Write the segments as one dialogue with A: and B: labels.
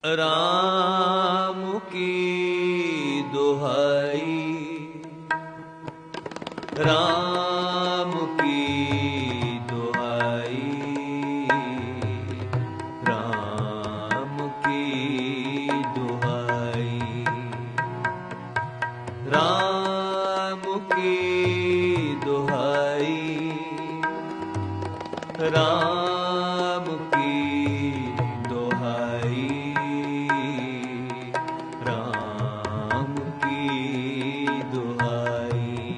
A: राम की दुहाई, राम की दुहाई, राम की दुहाई, राम की दुहाई, राम की दुहाई, राम की दुहाई।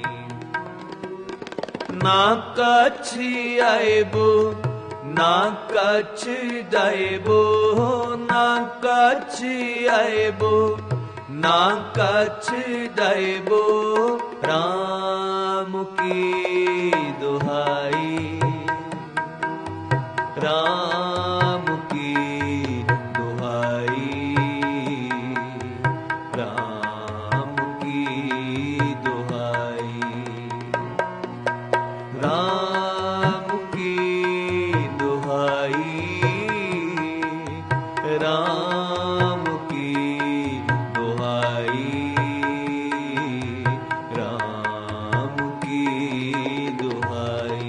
A: ना कछ आएबो, ना कछ जाएबो, ना कछ आएबो, ना कछ जाएबो, राम की दुहाई, राम की दुहाई, राम की दुहाई, राम की दुहाई, राम की दुहाई, राम की दुहाई।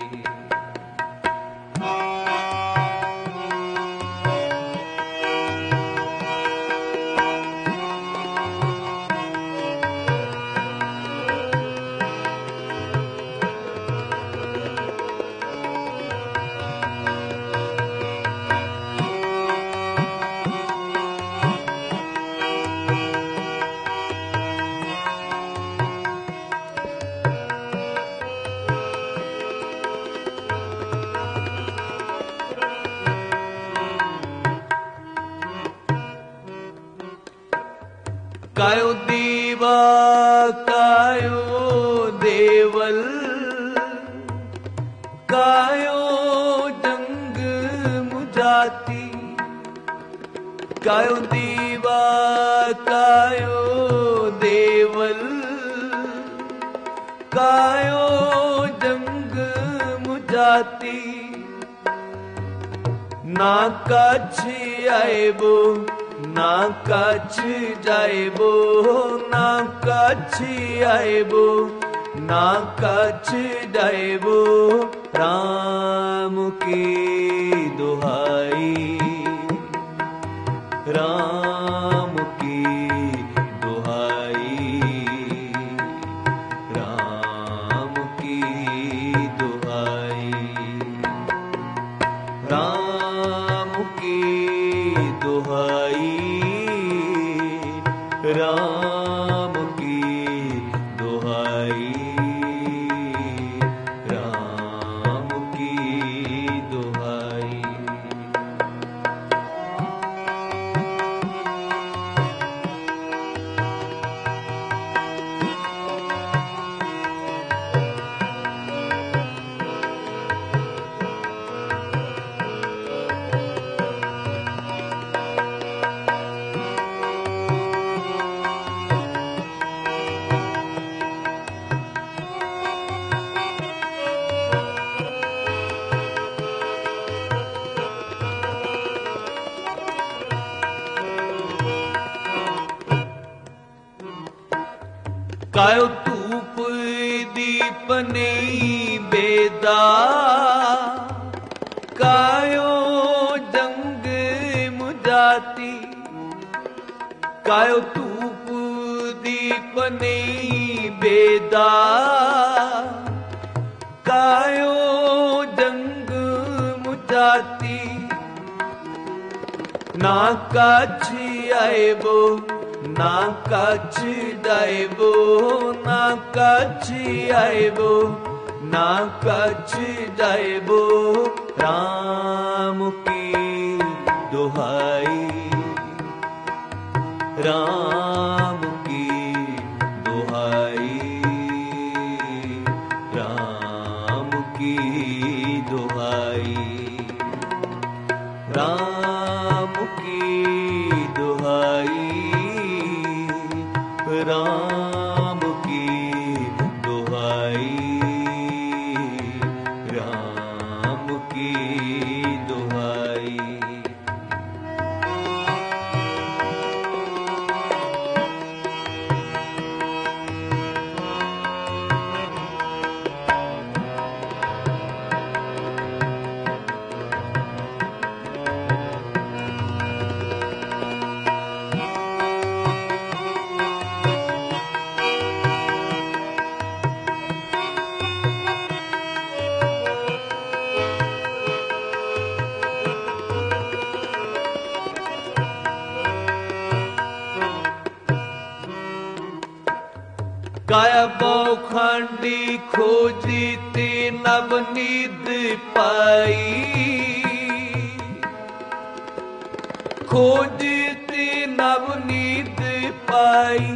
A: कायो दीवा कायो देवल, कायो जंग मुजाती, कायो दीवा कायो देवल, कायो जंग मुजाती, ना कछ आएबो, ना कछ जाएबो, ना कछ आएबो, ना कछ जाएबो, राम की दुहाई, राम की दुहाई, राम की दुहाई, राम की दुहाई, राम की दुहाई, राम की दुहाई। कायो धूप दीप नहीं बेदा, कायो जंग मुजाती, कायो धूप दीप नहीं बेदा, कायो जंग मुजाती, ना कछ आएबो, ना कछ जाएबो, ना कछ आएबो, ना कछ जाएबो, राम की दुहाई, राम की दुहाई, राम की दुहाई, राम की दुहाई, राम की दुहाई, राम की दुहाई। काया बौखंडी खोजती नवनीत पाई, खोजती नवनीत पाई।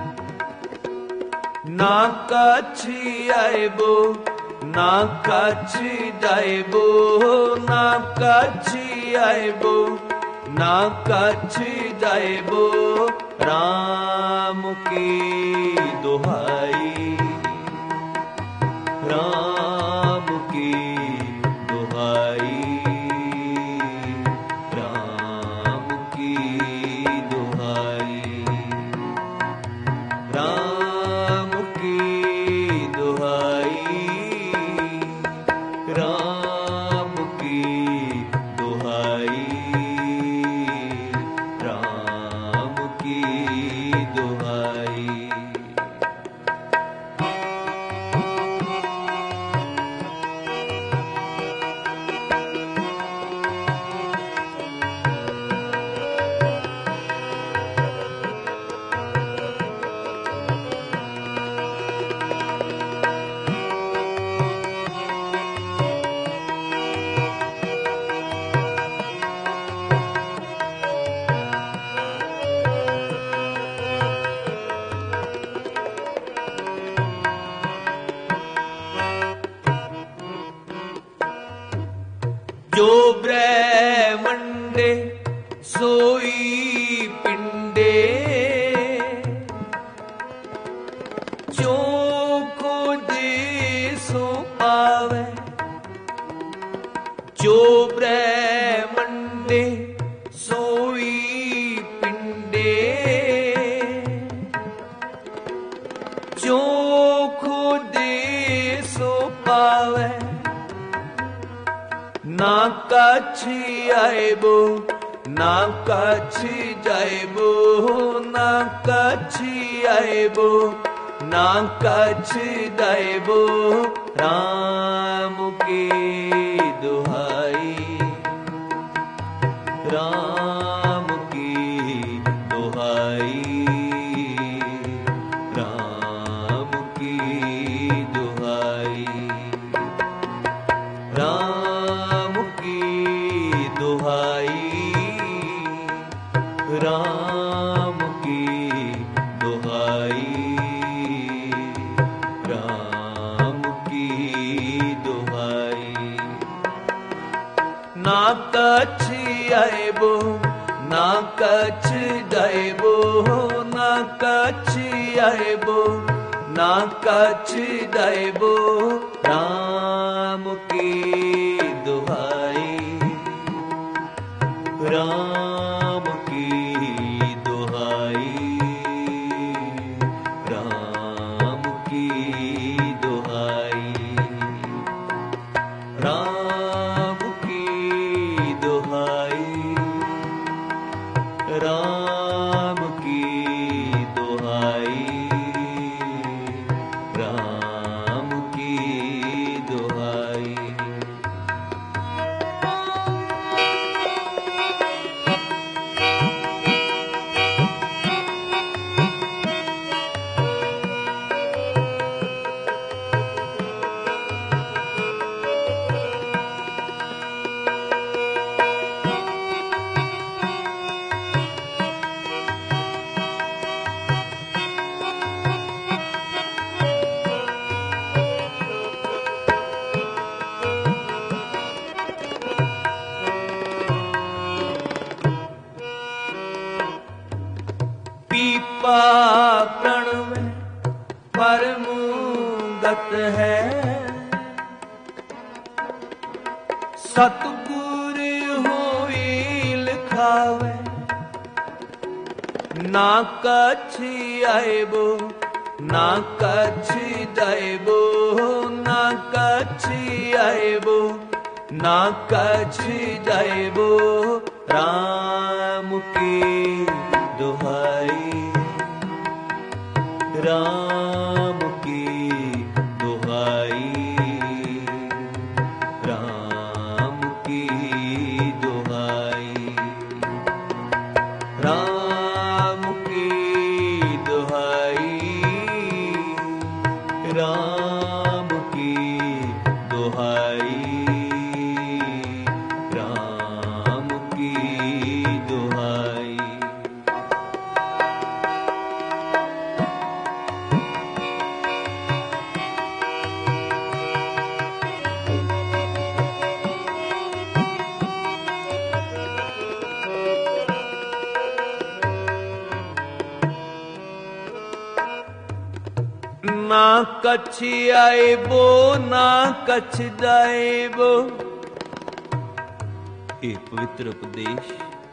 A: ना कछि आइबो ना कछि जाइबो, ना कछि आइबो ना कछि जाइबो, राम की दुहाई, राम की दुहाई, राम की दुहाई, राम की दुहाई, राम की दुहाई, राम की दुहाई। जो ब्रह्मंडे सोई पिंडे, जो खोजे सो पावे, जो ब्रह्मंडे सोई पिंडे, जो खोजे सो पावे। ना कछि आइबो ना कछि जाइबो, ना कछि आइबो ना कछि जाइबो, राम की दुहाई, राम की दुहाई, राम की दुहाई, राम की दुहाई, राम की दुहाई, राम की दुहाई। ना कछि आइबो ना कछि जाइबो, ना कछि आइबो ना कछि जाइबो, राम की दुहाई, राम की दुहाई, राम की दुहाई, राम की दुहाई, राम की दुहाई, राम की दुहाई। पीपा प्रणव परमुगत है, सतगुर होई लिखावे। ना कछि आइबो ना कछि जाइबो, ना कछि आइबो ना कछि जाइबो, राम की दुहाई, राम की दुहाई, राम की दुहाई, राम की दुहाई, ना कछ आएबो ना कछ जाएबो। ਇਹ ਪਵਿੱਤਰ ਉਪਦੇਸ਼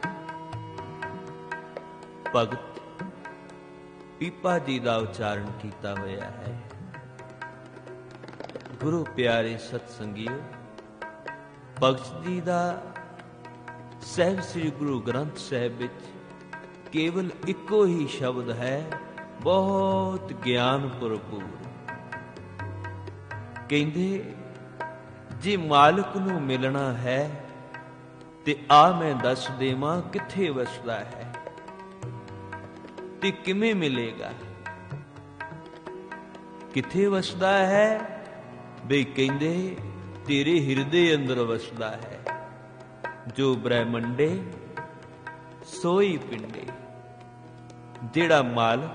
A: ਭਗਤ ਪੀਪਾ ਜੀ ਦਾ ਉਚਾਰਨ ਕੀਤਾ ਹੋਇਆ ਹੈ। ਗੁਰੂ ਪਿਆਰੇ ਸਤ ਸੰਗੀਓ, ਭਗਤ ਜੀ ਦਾ ਸਾਹਿਬ ਸ੍ਰੀ ਗੁਰੂ ਗ੍ਰੰਥ ਸਾਹਿਬ ਵਿੱਚ ਕੇਵਲ ਇੱਕੋ ਹੀ ਸ਼ਬਦ ਹੈ, ਬਹੁਤ ਗਿਆਨ ਭਰਪੂਰ। ਕਹਿੰਦੇ ਜੇ ਮਾਲਕ ਨੂੰ ਮਿਲਣਾ ਹੈ ਤੇ ਆ ਮੈਂ ਦੱਸ ਦੇਵਾਂ ਕਿੱਥੇ ਵਸਦਾ ਹੈ ਤੇ ਕਿਵੇਂ ਮਿਲੇਗਾ। ਕਿੱਥੇ ਵਸਦਾ ਹੈ ਬਈ ਕਹਿੰਦੇ ਤੇਰੇ ਹਿਰਦੇ ਅੰਦਰ ਵਸਦਾ ਹੈ। ਜੋ ਬ੍ਰਹਮੰਡੇ ਸੋਈ ਪਿੰਡੇ। ਜਿਹੜਾ ਮਾਲਕ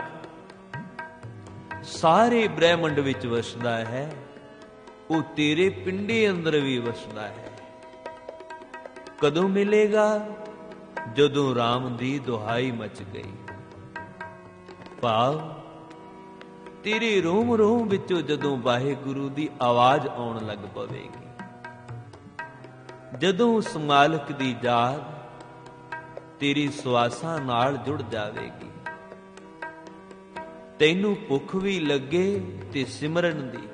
A: ਸਾਰੇ ਬ੍ਰਹਮੰਡ ਵਿੱਚ ਵਸਦਾ ਹੈ ਉਹ ਤੇਰੇ ਪਿੰਡੇ ਅੰਦਰ ਵੀ ਵਸਦਾ ਹੈ। ਕਦੋਂ ਮਿਲੇਗਾ? ਜਦੋਂ ਰਾਮ ਦੀ ਦੁਹਾਈ ਮਚ ਗਈ। ਭਾਵ ਤੇਰੇ ਰੋਮ ਰੋਮ ਵਿੱਚੋਂ ਜਦੋਂ ਵਾਹਿਗੁਰੂ ਦੀ ਆਵਾਜ਼ ਆਉਣ ਲੱਗ ਪਵੇਗੀ, ਜਦੋਂ ਉਸ ਮਾਲਕ ਦੀ ਯਾਦ ਤੇਰੀ ਸਵਾਸਾਂ ਨਾਲ ਜੁੜ ਜਾਵੇਗੀ, ਤੈਨੂੰ ਭੁੱਖ ਵੀ ਲੱਗੇ ਤੇ ਸਿਮਰਨ ਦੀ,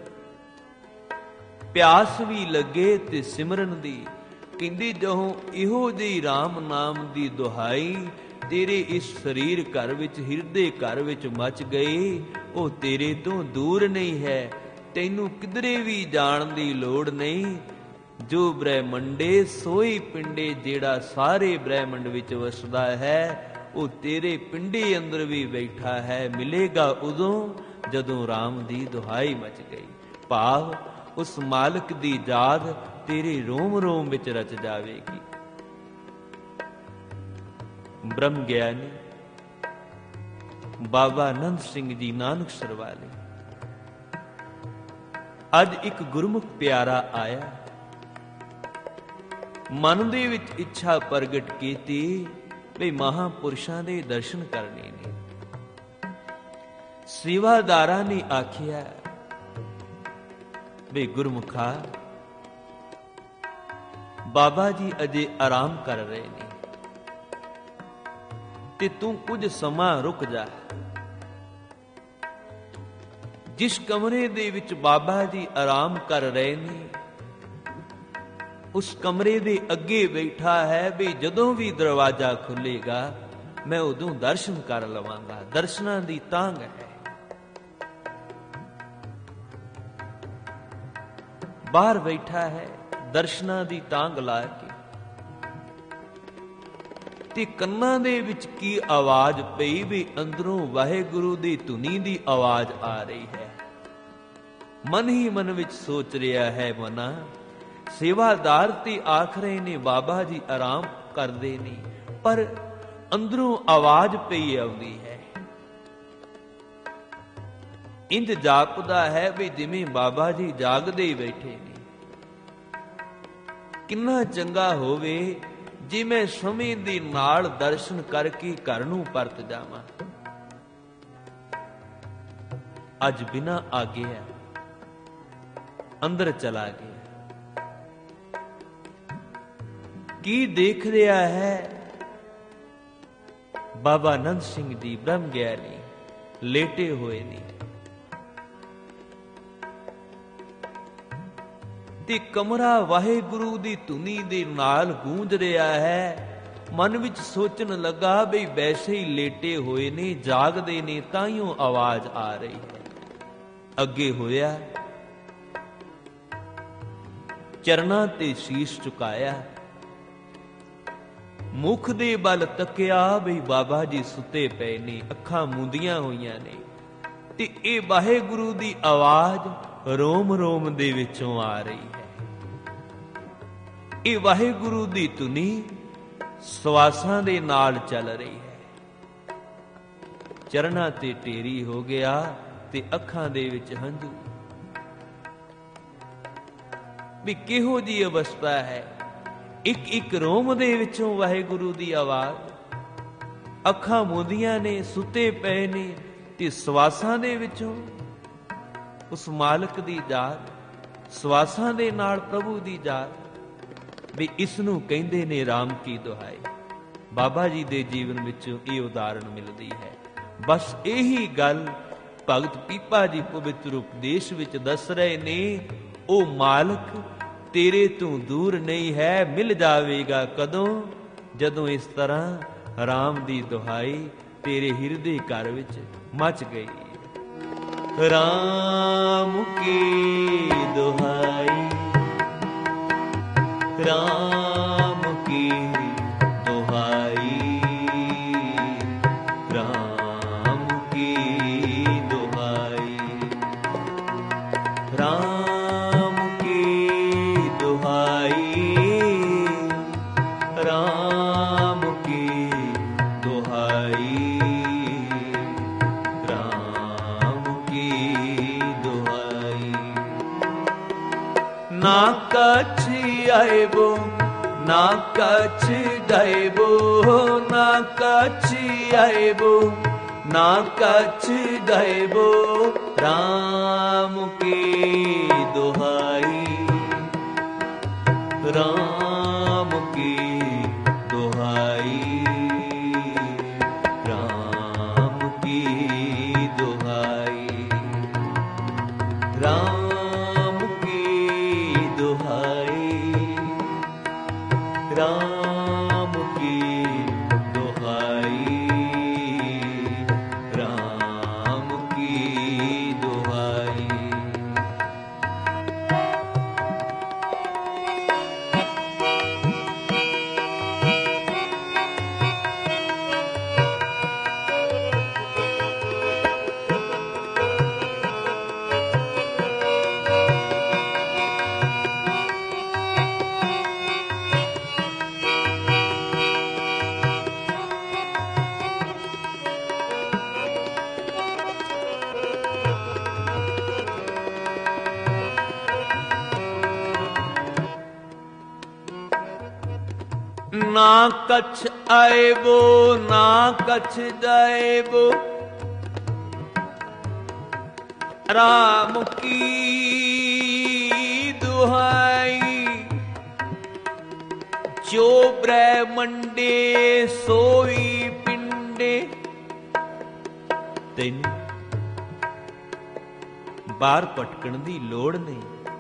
A: ਪਿਆਸ ਵੀ ਲੱਗੇ ਤੇ ਸਿਮਰਨ ਦੀ। ਕਹਿੰਦੀ ਜਦੋਂ ਇਹੋ ਜਿਹੀ ਰਾਮ ਨਾਮ ਦੀ ਦੁਹਾਈ ਤੇਰੇ ਇਸ ਸਰੀਰ ਘਰ ਵਿੱਚ, ਹਿਰਦੇ ਘਰ ਵਿੱਚ ਮਚ ਗਈ, ਉਹ ਤੇਰੇ ਤੋਂ ਦੂਰ ਨਹੀਂ ਹੈ। ਤੈਨੂੰ ਕਿਧਰੇ ਵੀ ਜਾਣ ਦੀ ਲੋੜ ਨਹੀਂ। ਜੋ ਬ੍ਰਹਮੰਡੇ ਸੋਈ ਪਿੰਡੇ, ਜਿਹੜਾ ਸਾਰੇ ਬ੍ਰਹਮੰਡ ਵਿੱਚ ਵਸਦਾ ਹੈ ਉਹ ਤੇਰੇ ਪਿੰਡੇ ਅੰਦਰ ਵੀ ਬੈਠਾ ਹੈ। ਮਿਲੇਗਾ ਉਦੋਂ ਜਦੋਂ ਰਾਮ ਦੀ ਦੁਹਾਈ ਮਚ ਗਈ। ਭਾਵ ਉਸ ਮਾਲਕ ਦੀ ਯਾਦ ਤੇਰੇ ਰੋਮ ਰੋਮ ਵਿੱਚ ਰਚ ਜਾਵੇਗੀ। ਬ੍ਰਹਮ ਗਿਆਨੀ ਬਾਬਾ ਆਨੰਦ ਸਿੰਘ ਜੀ ਨਾਨਕਸਰ ਵਾਲੇ, ਅੱਜ ਇੱਕ ਗੁਰਮੁਖ ਪਿਆਰਾ ਆਇਆ, ਮਨ ਦੇ ਵਿੱਚ ਇੱਛਾ ਪ੍ਰਗਟ ਕੀਤੀ ਵੀ ਮਹਾਂਪੁਰਸ਼ਾਂ ਦੇ ਦਰਸ਼ਨ ਕਰਨੇ ਨੇ। ਸੇਵਾਦਾਰਾਂ ਨੇ ਆਖਿਆ ਵੀ ਗੁਰਮੁਖਾ, ਬਾਬਾ ਜੀ ਅਜੇ ਆਰਾਮ ਕਰ ਰਹੇ ਨੇ ਤੇ ਤੂੰ ਕੁਝ ਸਮਾਂ ਰੁਕ ਜਾ। ਜਿਸ ਕਮਰੇ ਦੇ ਵਿੱਚ ਬਾਬਾ ਜੀ ਆਰਾਮ ਕਰ ਰਹੇ ਨੇ ਉਸ ਕਮਰੇ ਦੇ ਅੱਗੇ ਬੈਠਾ ਹੈ ਵੀ ਜਦੋਂ ਵੀ ਦਰਵਾਜ਼ਾ ਖੁੱਲੇਗਾ ਮੈਂ ਉਦੋਂ ਦਰਸ਼ਨ ਕਰ ਲਵਾਂਗਾ। ਦਰਸ਼ਨਾਂ ਦੀ ਤਾਂਘ ਹੈ। ਬਾਹਰ ਬੈਠਾ ਹੈ, ਦਰਸ਼ਨਾਂ ਦੀ ਤਾਂਘ ਲਾ ਕੇ, ਤੇ ਕੰਨਾਂ ਦੇ ਵਿੱਚ ਕੀ ਆਵਾਜ਼ ਪਈ ਵੀ ਅੰਦਰੋਂ ਵਾਹਿਗੁਰੂ ਦੀ ਧੁਨੀ ਦੀ ਆਵਾਜ਼ ਆ ਰਹੀ ਹੈ। ਮਨ ਹੀ ਮਨ ਵਿੱਚ ਸੋਚ ਰਿਹਾ ਹੈ, ਮਨਾ ਸੇਵਾਦਾਰ ਤੇ ਆਖ ਰਹੇ ਨੇ ਬਾਬਾ ਜੀ ਆਰਾਮ ਕਰਦੇ ਨੇ, ਪਰ ਅੰਦਰੋਂ ਆਵਾਜ਼ ਪਈ ਆਉਂਦੀ ਹੈ। ਇੰਜ ਜਾਪਦਾ ਹੈ ਵੀ ਜਿਵੇਂ ਬਾਬਾ ਜੀ ਜਾਗਦੇ ਹੀ ਬੈਠੇ ਨੇ। ਕਿੰਨਾ ਚੰਗਾ ਹੋਵੇ ਜੇ ਮੈਂ ਸਮੇਂ ਦੇ ਨਾਲ ਦਰਸ਼ਨ ਕਰਕੇ ਘਰ ਨੂੰ ਪਰਤ ਜਾਵਾਂ। ਅੱਜ ਬਿਨਾਂ ਆਗਿਆ ਅੰਦਰ ਚਲਾ ਗਿਆ। ਕੀ ਦੇਖ ਰਿਹਾ ਹੈ? ਬਾਬਾ ਆਨੰਦ ਸਿੰਘ ਜੀ ਬ੍ਰਹਮ ਗਿਆਨੀ ਲੇਟੇ ਹੋਏ ਨੇ ਤੇ ਕਮਰਾ ਵਾਹਿਗੁਰੂ ਦੀ ਧੁਨੀ ਦੇ ਨਾਲ ਗੂੰਜ ਰਿਹਾ ਹੈ। ਮਨ ਵਿੱਚ ਸੋਚਣ ਲੱਗਾ ਬਈ ਵੈਸੇ ਹੀ ਲੇਟੇ ਹੋਏ ਨੇ, ਜਾਗਦੇ ਨੇ, ਤਾਈਓ ਆਵਾਜ਼ ਆ ਰਹੀ ਹੈ। ਅੱਗੇ ਹੋਇਆ, ਚਰਨਾਂ ਤੇ ਸੀਸ ਝੁਕਾਇਆ, ਮੁਖ ਦੇ ਬਲ ਤੱਕਿਆ ਬਈ ਬਾਬਾ ਜੀ ਸੁੱਤੇ ਪਏ ਨੇ, ਅੱਖਾਂ ਮੂੰਦੀਆਂ ਹੋਈਆਂ ਨੇ ਤੇ ਇਹ ਵਾਹਿਗੁਰੂ ਦੀ ਆਵਾਜ਼ ਰੋਮ ਰੋਮ ਦੇ ਵਿੱਚੋਂ ਆ ਰਹੀ ਹੈ। ਇਹ ਵਾਹਿਗੁਰੂ ਦੀ ਧੁਨੀ ਸਵਾਸਾਂ ਦੇ ਨਾਲ ਚੱਲ ਰਹੀ ਹੈ। ਚਰਨਾਂ ਤੇ ਢੇਰੀ ਹੋ ਗਿਆ ਤੇ ਅੱਖਾਂ ਦੇ ਵਿੱਚ ਹੰਝੂ। ਵੀ ਕਿਹੋ ਜੀ ਅਵਸਥਾ ਹੈ? ਇੱਕ ਇੱਕ ਰੋਮ ਦੇ ਵਿੱਚੋਂ ਵਾਹਿਗੁਰੂ ਦੀ ਆਵਾਜ਼, ਅੱਖਾਂ ਮੂੰਦੀਆਂ ਨੇ, ਸੁੱਤੇ ਪਏ ਨੇ ਤੇ ਸਵਾਸਾਂ ਦੇ ਵਿੱਚੋਂ ਉਸ ਮਾਲਕ ਦੀ ਜਾਤ, ਸਵਾਸਾਂ ਦੇ ਨਾਲ ਪ੍ਰਭੂ ਦੀ ਜਾਤ, ਵੀ ਇਸ ਨੂੰ ਕਹਿੰਦੇ ਨੇ ਰਾਮ ਕੀ ਦੁਹਾਈ। ਬਾਬਾ ਜੀ ਦੇ ਜੀਵਨ ਵਿੱਚੋਂ ਇਹ ਉਦਾਹਰਣ ਮਿਲਦੀ ਹੈ। ਬਸ ਇਹੀ ਗੱਲ ਭਗਤ ਪੀਪਾ ਜੀ ਪਵਿੱਤਰ ਉਪਦੇਸ਼ ਵਿੱਚ ਦੱਸ ਰਹੇ ਨੇ। ਉਹ ਮਾਲਕ ਤੇਰੇ ਤੋਂ ਦੂਰ ਨਹੀਂ ਹੈ, ਮਿਲ ਜਾਵੇਗਾ ਕਦੋਂ? ਜਦੋਂ ਇਸ ਤਰ੍ਹਾਂ ਰਾਮ ਦੀ ਦੁਹਾਈ ਤੇਰੇ ਹਿਰਦੇ ਘਰ ਵਿੱਚ ਮਚ ਗਈ। ਰਾਮ ਕੀ ਦੁਹਾਈ, ਰਾਮ ਕੀ ਦੁਹਾਈ, ਰਾਮ ਕੀ ਦੁਹਾਈ, ਰਾਮ ਕੀ ਦੁਹਾਈ, ਰਾਮ ਕੀ ਦੁਹਾਈ, ਰਾਮ ਕੀ ਦੁਹਾਈ। ਨਾ ਕਛ ਆਇਬੋ, ਨਾ ਕਛ ਜਾਇਬੋ, ਨਾ ਕਛ ਆਇਬੋ, ਨਾ ਕਛ ਜਾਇਬੋ, ਰਾਮ ਕੀ ਦੁਹਾਈ, ਰਾਮ ਕੀ ਦੁਹਾਈ, ਰਾਮ ਕੀ ਦੁਹਾਈ, ਰਾਮ ਕੀ ਦੁਹਾਈ, ਰਾਮ ਕੀ ਦੁਹਾਈ, ਰਾਮ ਕੀ ਦੁਹਾਈ। ਨਾ ਕਛ ਆਇਬੋ, ਨਾ ਕਛ ਜਾਇਬੋ, ਰਾਮ ਕੀ ਦੁਹਾਈ। ਜੋ ਬ੍ਰਹਮੰਡੇ ਸੋਈ ਪਿੰਡੇ, ਤੈਨੂੰ ਬਾਹਰ ਭਟਕਣ ਦੀ ਲੋੜ ਨਹੀਂ,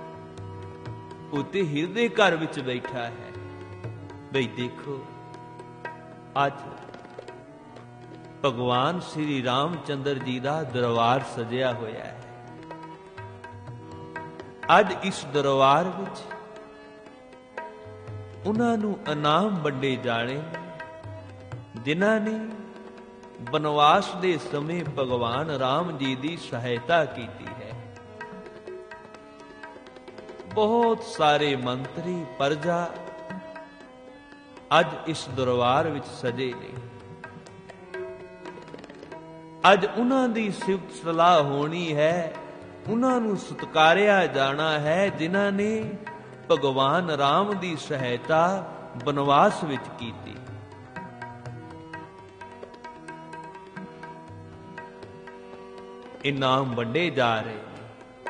A: ਉਤੇ ਹਿਰਦੇ ਘਰ ਵਿੱਚ ਬੈਠਾ ਹੈ। ਬਈ ਦੇਖੋ, ਅੱਜ ਭਗਵਾਨ ਸ਼੍ਰੀ ਰਾਮ ਚੰਦਰ ਜੀ ਦਾ ਦਰਬਾਰ ਸਜਿਆ ਹੋਇਆ ਹੈ। ਅੱਜ ਇਸ ਦਰਬਾਰ ਵਿੱਚ ਉਹਨਾਂ ਨੂੰ ਇਨਾਮ ਵੰਡੇ ਜਾਣੇ, ਜਿਨ੍ਹਾਂ ਨੇ ਬਨਵਾਸ ਦੇ ਸਮੇਂ ਭਗਵਾਨ ਰਾਮ ਜੀ ਦੀ ਸਹਾਇਤਾ ਕੀਤੀ ਹੈ। ਬਹੁਤ ਸਾਰੇ ਮੰਤਰੀ, ਪ੍ਰਜਾ ਅੱਜ ਇਸ ਦਰਬਾਰ ਵਿੱਚ ਸਜੇ ਨੇ। ਅੱਜ ਉਹਨਾਂ ਦੀ ਸਿਫਤ ਸਲਾਹ ਹੋਣੀ ਹੈ, ਉਹਨਾਂ ਨੂੰ ਸਤਿਕਾਰਿਆ ਜਾਣਾ ਹੈ, ਜਿਨ੍ਹਾਂ ਨੇ ਭਗਵਾਨ ਰਾਮ ਦੀ ਸਹਾਇਤਾ ਬਨਵਾਸ ਵਿੱਚ ਕੀਤੀ। ਇਨਾਮ ਵੰਡੇ ਜਾ ਰਹੇ ਨੇ।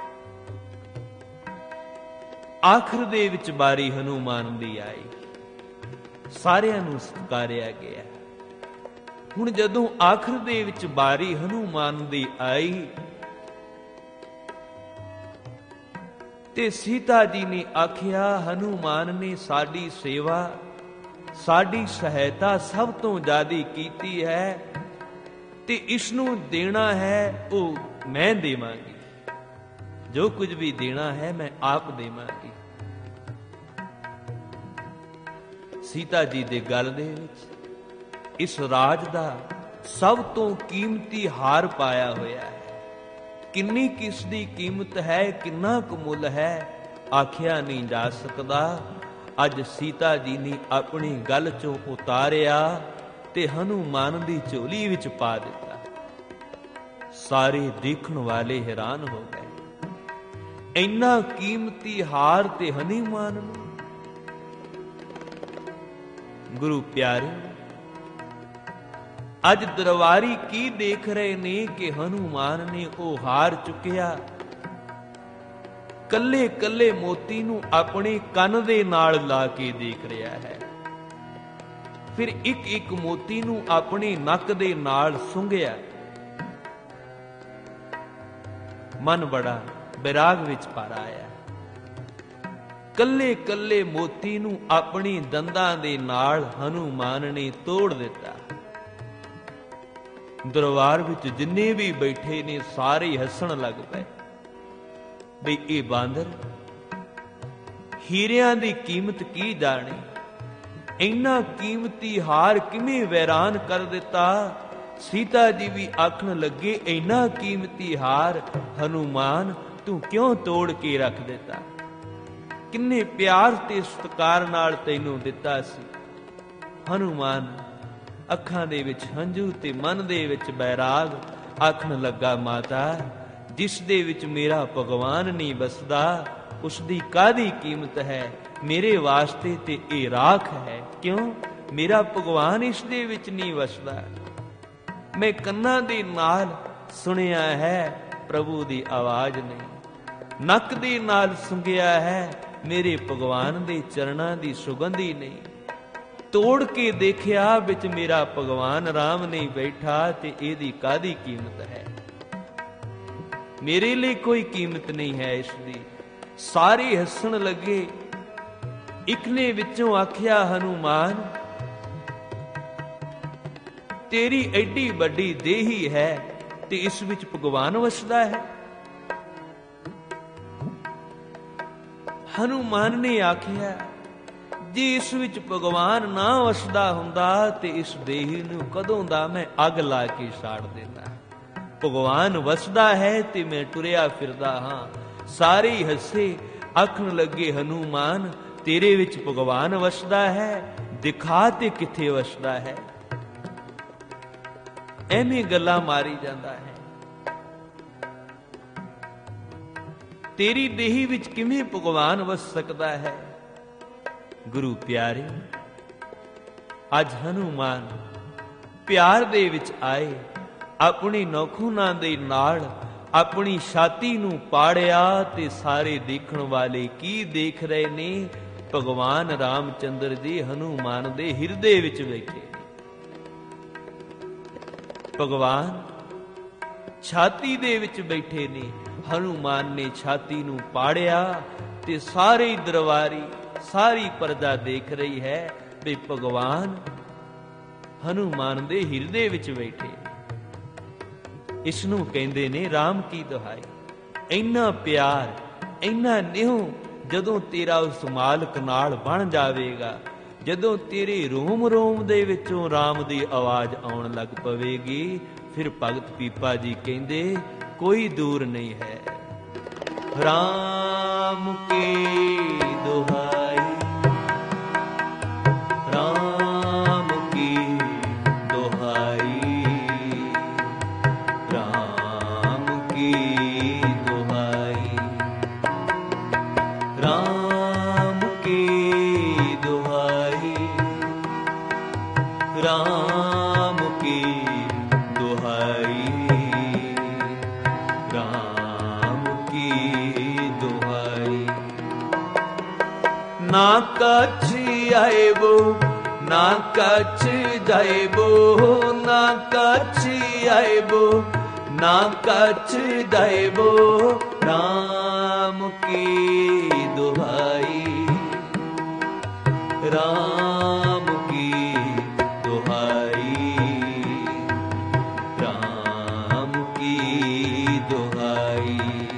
A: ਆਖਰ ਦੇ ਵਿੱਚ ਬਾਰੀ ਹਨੂਮਾਨ ਦੀ ਆਈ, ਸਾਰਿਆਂ ਨੂੰ ਸਤਿਕਾਰਿਆ ਗਿਆ। ਹੁਣ ਜਦੋਂ ਆਖਰ ਦੇ ਵਿੱਚ ਬਾਰੀ ਹਨੂਮਾਨ ਦੀ ਆਈ ਤੇ ਸੀਤਾ ਜੀ ਨੇ ਆਖਿਆ, ਹਨੂਮਾਨ ਨੇ ਸਾਡੀ ਸੇਵਾ, ਸਾਡੀ ਸਹਾਇਤਾ ਸਭ ਤੋਂ ਜ਼ਿਆਦਾ ਕੀਤੀ ਹੈ ਤੇ ਇਸ ਨੂੰ ਦੇਣਾ ਹੈ ਉਹ ਮੈਂ ਦੇਵਾਂਗੀ, ਜੋ ਕੁਝ ਵੀ ਦੇਣਾ ਹੈ ਮੈਂ ਆਪ ਦੇਵਾਂਗੀ। ਸੀਤਾ ਜੀ ਦੇ ਗਲ ਦੇ ਵਿੱਚ ਇਸ ਰਾਜ ਦਾ ਸਭ ਤੋਂ ਕੀਮਤੀ ਹਾਰ ਪਾਇਆ ਹੋਇਆ ਹੈ। ਕਿੰਨੀ ਕਿਸ ਦੀ ਕੀਮਤ ਹੈ, ਕਿੰਨਾ ਕੁ ਮੁੱਲ ਹੈ, ਆਖਿਆ ਨਹੀਂ ਜਾ ਸਕਦਾ। ਅੱਜ ਸੀਤਾ ਜੀ ਨੇ ਆਪਣੀ ਗਲ ਚੋਂ ਉਤਾਰਿਆ ਤੇ ਹਨੂਮਾਨ ਦੀ ਝੋਲੀ ਵਿੱਚ ਪਾ ਦਿੱਤਾ। ਸਾਰੇ ਦੇਖਣ ਵਾਲੇ ਹੈਰਾਨ ਹੋ ਗਏ। ਇੰਨਾ ਕੀਮਤੀ ਹਾਰ ਤੇ ਹਨੂਮਾਨ ਨੂੰ। ਗੁਰੂ ਪਿਆਰੇ, ਅੱਜ ਦਰਬਾਰੀ ਕੀ ਦੇਖ ਰਹੇ ਨੇ ਕਿ ਹਨੂਮਾਨ ਨੇ ਉਹ ਹਾਰ ਚੁੱਕਿਆ ਕੱਲੇ ਕੱਲੇ ਮੋਤੀ ਨੂੰ ਆਪਣੇ ਕੰਨ ਦੇ ਨਾਲ ਲਾ ਕੇ ਦੇਖ ਰਿਹਾ ਹੈ। ਫਿਰ ਇੱਕ ਇੱਕ ਮੋਤੀ ਨੂੰ ਆਪਣੇ ਨੱਕ ਦੇ ਨਾਲ ਸੁੰਘਿਆ। ਮਨ ਬੜਾ ਵਿਰਾਗ ਵਿੱਚ ਭਰ ਆਇਆ। ਕੱਲੇ ਕੱਲੇ ਮੋਤੀ ਨੂੰ ਆਪਣੀ ਦੰਦਾਂ ਦੇ ਨਾਲ ਹਨੂਮਾਨ ਨੇ ਤੋੜ ਦਿੱਤਾ। ਦਰਬਾਰ ਵਿੱਚ ਜਿੰਨੇ ਵੀ ਬੈਠੇ ਨੇ ਸਾਰੇ ਹੱਸਣ ਲੱਗ ਪਏ ਵੀ ਇਹ ਬਾਂਦਰ ਹੀਰਿਆਂ ਦੀ ਕੀਮਤ ਕੀ ਜਾਣੇ, ਇੰਨਾ ਕੀਮਤੀ ਹਾਰ ਕਿਵੇਂ ਵੈਰਾਨ ਕਰ ਦਿੱਤਾ। ਸੀਤਾ ਜੀ ਵੀ ਆਖਣ ਲੱਗੇ ਇੰਨਾ ਕੀਮਤੀ ਹਾਰ ਹਨੂਮਾਨ ਤੂੰ ਕਿਉਂ ਤੋੜ ਕੇ ਰੱਖ ਦਿੱਤਾ, ਕਿੰਨੇ ਪਿਆਰ ਤੇ ਸਤਿਕਾਰ ਨਾਲ ਤੈਨੂੰ ਦਿੱਤਾ ਸੀ। ਹਨੂਮਾਨ ਅੱਖਾਂ ਦੇ ਵਿੱਚ ਹੰਝੂ ਤੇ ਮਨ ਦੇ ਵਿੱਚ ਬੈਰਾਗ ਆਖਣ ਲੱਗਾ ਮਾਤਾ ਜਿਸ ਦੇ ਵਿੱਚ ਮੇਰਾ ਭਗਵਾਨ ਨਹੀਂ ਵਸਦਾ ਉਸ ਦੀ ਕਾਹਦੀ ਕੀਮਤ ਹੈ, ਮੇਰੇ ਵਾਸਤੇ ਤੇ ਇਹ ਰਾਖ ਹੈ। ਕਿਉਂ? ਮੇਰਾ ਭਗਵਾਨ ਇਸ ਦੇ ਵਿੱਚ ਨਹੀਂ ਵਸਦਾ। ਮੈਂ ਕੰਨਾਂ ਦੇ ਨਾਲ ਸੁਣਿਆ ਹੈ ਪ੍ਰਭੂ ਦੀ ਆਵਾਜ਼ ਨਹੀਂ, ਨੱਕ ਦੇ ਨਾਲ ਸੁੰਘਿਆ ਹੈ ਮੇਰੇ ਭਗਵਾਨ ਦੇ ਚਰਨਾਂ ਦੀ ਸੁਗੰਧੀ ਨਹੀਂ। ਤੋੜ ਕੇ ਦੇਖਿਆ ਵਿੱਚ ਮੇਰਾ ਭਗਵਾਨ ਰਾਮ ਨਹੀਂ ਬੈਠਾ ਤੇ ਇਹਦੀ ਕਾਹਦੀ ਕੀਮਤ ਹੈ, ਮੇਰੇ ਲਈ ਕੋਈ ਕੀਮਤ ਨਹੀਂ ਹੈ ਇਸ ਦੀ। ਸਾਰੇ ਹੱਸਣ ਲੱਗੇ। ਇੱਕ ਨੇ ਵਿੱਚੋਂ ਆਖਿਆ ਹਨੂਮਾਨ ਤੇਰੀ ਐਡੀ ਵੱਡੀ ਦੇਹੀ ਹੈ ਤੇ ਇਸ ਵਿੱਚ ਭਗਵਾਨ ਵਸਦਾ ਹੈ। ਹਨੂਮਾਨ ਨੇ ਆਖਿਆ ਜੇ ਇਸ ਵਿੱਚ ਭਗਵਾਨ ਨਾ ਵਸਦਾ ਹੁੰਦਾ ਤੇ ਇਸ ਦੇਹੀ ਨੂੰ ਕਦੋਂ ਦਾ ਮੈਂ ਅੱਗ ਲਾ ਕੇ ਸਾੜ ਦਿੰਦਾ। ਭਗਵਾਨ ਵਸਦਾ ਹੈ ਤੇ ਮੈਂ ਟੁਰਿਆ ਫਿਰਦਾ ਹਾਂ। ਸਾਰੇ ਹੱਸੇ। ਆਖਣ ਲੱਗੇ ਹਨੂਮਾਨ ਤੇਰੇ ਵਿੱਚ ਭਗਵਾਨ ਵਸਦਾ ਹੈ, ਦਿਖਾ ਤੇ ਕਿੱਥੇ ਵਸਦਾ ਹੈ। ਐਵੇਂ ਗੱਲਾਂ ਮਾਰੀ ਜਾਂਦਾ ਹੈ। ਤੇਰੀ ਦੇਹੀ ਵਿੱਚ ਕਿਵੇਂ ਭਗਵਾਨ ਵਸ ਸਕਦਾ ਹੈ। ਗੁਰੂ ਪਿਆਰੇ ਅੱਜ ਹਨੂਮਾਨ ਪਿਆਰ ਦੇ ਵਿੱਚ ਆਏ, ਆਪਣੀ ਨੌਖੂਨਾਂ ਦੇ ਨਾਲ ਆਪਣੀ ਛਾਤੀ ਨੂੰ ਪਾੜਿਆ ਤੇ ਸਾਰੇ ਦੇਖਣ ਵਾਲੇ ਕੀ ਦੇਖ ਰਹੇ ਨੇ, ਭਗਵਾਨ ਰਾਮਚੰਦਰ ਜੀ ਹਨੂਮਾਨ ਦੇ ਹਿਰਦੇ ਵਿੱਚ ਬੈਠੇ ਨੇ। ਭਗਵਾਨ ਛਾਤੀ ਦੇ ਵਿੱਚ ਬੈਠੇ ਨੇ। ਹਨੂਮਾਨ ਨੇ ਛਾਤੀ ਨੂੰ ਪਾੜਿਆ ਤੇ ਸਾਰੀ ਦਰਬਾਰੀ ਸਾਰੀ ਪ੍ਰਜਾ ਦੇਖ ਰਹੀ ਹੈ ਵੀ ਭਗਵਾਨ ਹਨੂਮਾਨ ਦੇ ਹਿਰਦੇ ਵਿੱਚ ਬੈਠੇ। ਇਸ ਨੂੰ ਕਹਿੰਦੇ ਨੇ ਰਾਮ ਕੀ ਦੁਹਾਈ। ਇੰਨਾ ਪਿਆਰ ਇੰਨਾ ਨਿਉ ਜਦੋਂ ਤੇਰਾ ਉਸ ਮਾਲਕ ਨਾਲ ਬਣ ਜਾਵੇਗਾ, ਜਦੋਂ ਤੇਰੇ ਰੋਮ ਰੋਮ ਦੇ ਵਿੱਚੋਂ ਰਾਮ ਦੀ ਆਵਾਜ਼ ਆਉਣ ਲੱਗ ਪਵੇਗੀ, ਫਿਰ ਭਗਤ ਪੀਪਾ ਜੀ ਕਹਿੰਦੇ ਕੋਈ ਦੂਰ ਨਹੀਂ ਹੈ। ਰਾਮ ਕੀ ਦੁਹਾਈ, ਰਾਮ ਕੀ ਦੁਹਾਈ, ਰਾਮ ਕੀ ਦੁਹਾਈ, ਰਾਮ ਕੀ ਦੁਹਾਈ, ਰਾਮ ਕੀ ਦੁਹਾਈ, ਰਾਮ ਕੀ ਦੁਹਾਈ। ਨਾ ਕਛ ਆਇਬੋ ਨਾ ਕਛ ਜਾਇਬੋ, ਨਾ ਕਛ ਆਇਬੋ ਨਾ ਕਛ ਜਾਇਬੋ, ਰਾਮ ਕੀ ਦੁਹਾਈ, ਰਾਮ ਕੀ ਦੁਹਾਈ, ਰਾਮ ਕੀ ਦੁਹਾਈ,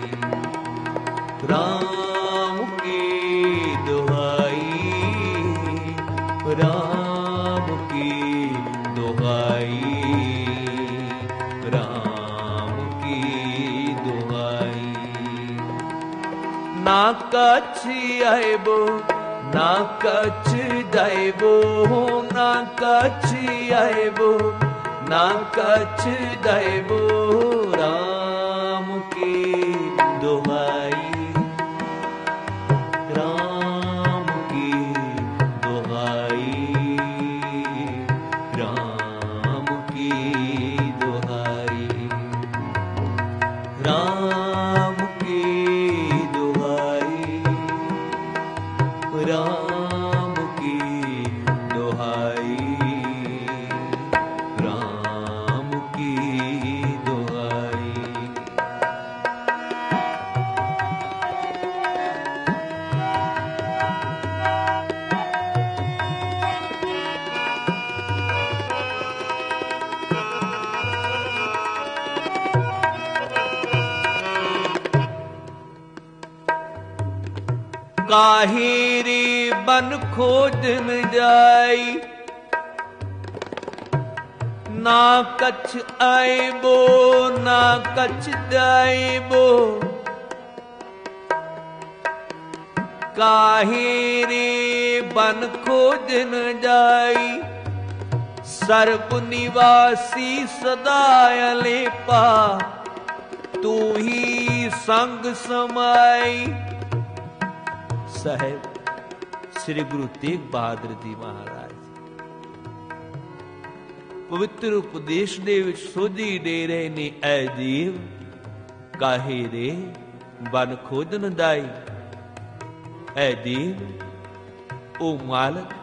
A: ਰਾਮ ਕੀ ਦੁਹਾਈ, ਰਾਮ ਕੀ ਦੁਹਾਈ, ਰਾਮ ਕੀ ਦੁਹਾਈ। ਨਾ ਕਛ ਆਇਬੋ ਨਾ ਕਛ ਜਾਇਬੋ, ਨਾ ਕਛ ਆਇਬੋ ਨਾ ਕਛ ਜਾਇਬੋ, ਰਾਮ ਕੀ ਦੁਹਾਈ, ਰਾਮ ਕੀ ਦੁਹਾਈ, ਰਾਮ ਕੀ ਦੁਹਾਈ, ਰਾਮ ਕੀ ਦੁਹਾਈ, काहे रे बन खोजन जाई, ना कछ आएबो ना कछ जाएबो, काहे रे बन खोजन जाई, सर्ब निवासी सदा अलेपा, तू ही संग समाई। साहेब श्री गुरु तेग बहादुर जी महाराज पवित्र उपदेश दे विच सोझी दे रहे ने, ऐ जीव काहे रे बन खोजन जाई। ऐ जीव ओ मालक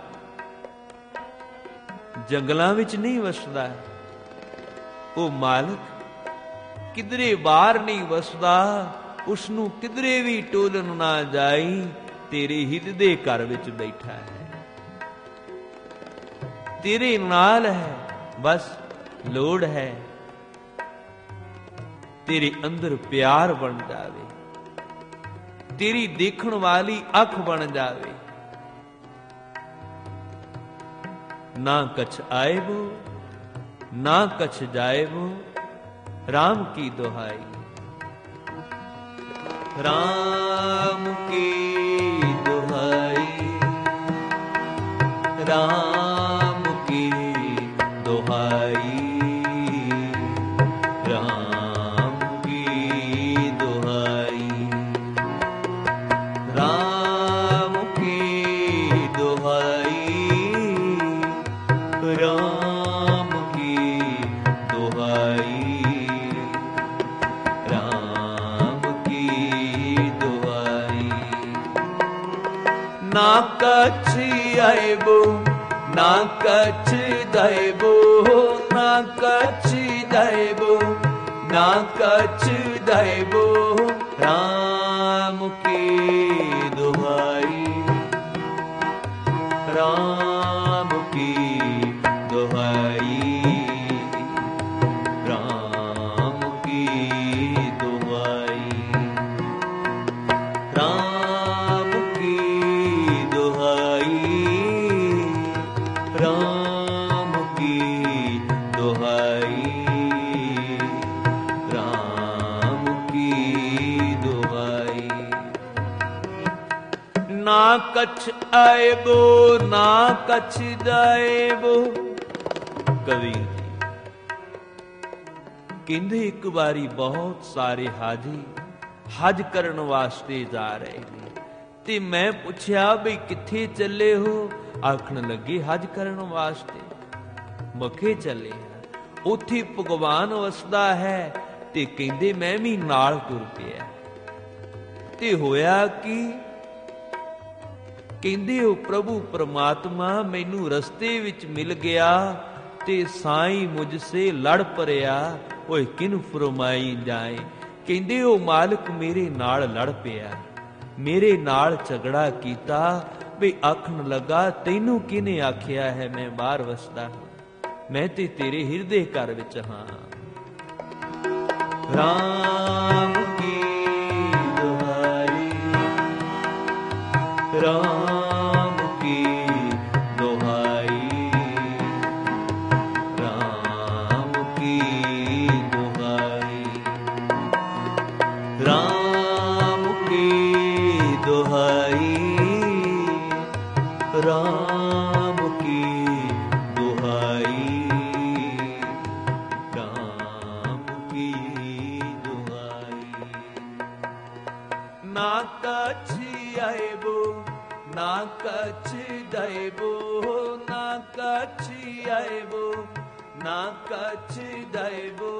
A: जंगलां विच नहीं वसदा, ओ मालक किधरे बाहर नहीं वसदा, उसनू किधरे भी टोलन ना जाई, तेरे हिरदे दे घर विच बैठा है, तेरे नाल है, बस लोड़ है तेरे अंदर प्यार बन जावे, तेरी देखण वाली अख बन जावे। ना कछ आएबो ना कछ जाएबो, राम की दुहाई। राम की दुहाई, राम की दुहाई, राम की दुहाई, राम की दुहाई, राम की दुहाई, राम की दुहाई। ना कछ आएबो ना कछ जाएबो, ना कछ जाएबो ना कछ जाएबो, राम की दुहाई, राम की दुहाई, राम की दुहाई, राम की दुहाई, राम की दुहाई, राम की दुहाई। ना कछ आएबो ना कछ जाएबो। कबीर जी कहंदे एक बारी बहुत सारे हाजी हज करन वास्ते जा रहे ने, ते मैं पुछया बई किथे चले हो? आखण लगे हज करन वास्ते। मखे चले उथे भगवान वसदा है, ते कहंदे मैं भी नाल तुर पिया। ते होया कि कहंदे हो प्रभु परमात्मा मैनू रस्ते विच मिल गया, ते साईं मुझसे लड़ परिया, ओए किन फरमाई जाए। कहंदे हो मालिक मेरे नाल लड़ पिया, मेरे नाल झगड़ा कीता, वे आखण लगा तैनू किने आखिया है मैं बाहर वसदा हां, मैं ते तेरे हिरदे घर विच हां। राम की दुहाई, राम की दुहाई, राम की दुहाई, राम की दुहाई, राम की दुहाई, राम की दुहाई। ना कछ आएबो ना कछ जाएबो, ना कछ आएबो ना कछ जाएबो,